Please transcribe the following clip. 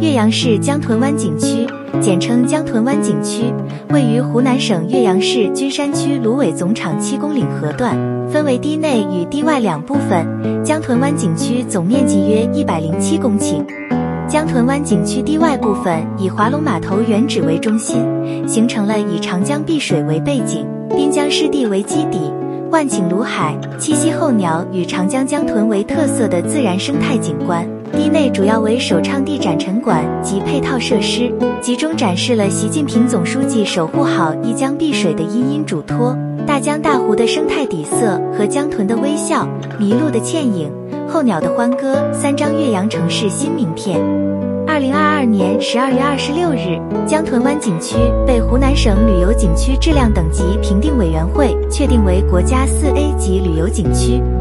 岳阳市江豚湾景区，简称江豚湾景区，位于湖南省岳阳市君山区芦苇总场7公岭河段，分为堤内与堤外2部分。江豚湾景区总面积约107公顷。江豚湾景区堤外部分以华龙码头原址为中心，形成了以长江碧水为背景，滨江湿地为基底，万顷芦海、栖息候鸟与长江江豚为特色的自然生态景观。堤内主要为首倡地展陈馆及配套设施，集中展示了习近平总书记守护好一江碧水的殷殷嘱托、大江大湖的生态底色和江豚的微笑、麋鹿的倩影、候鸟的欢歌3张岳阳城市新名片。2022年12月26日，江豚湾景区被湖南省旅游景区质量等级评定委员会确定为国家4A级旅游景区。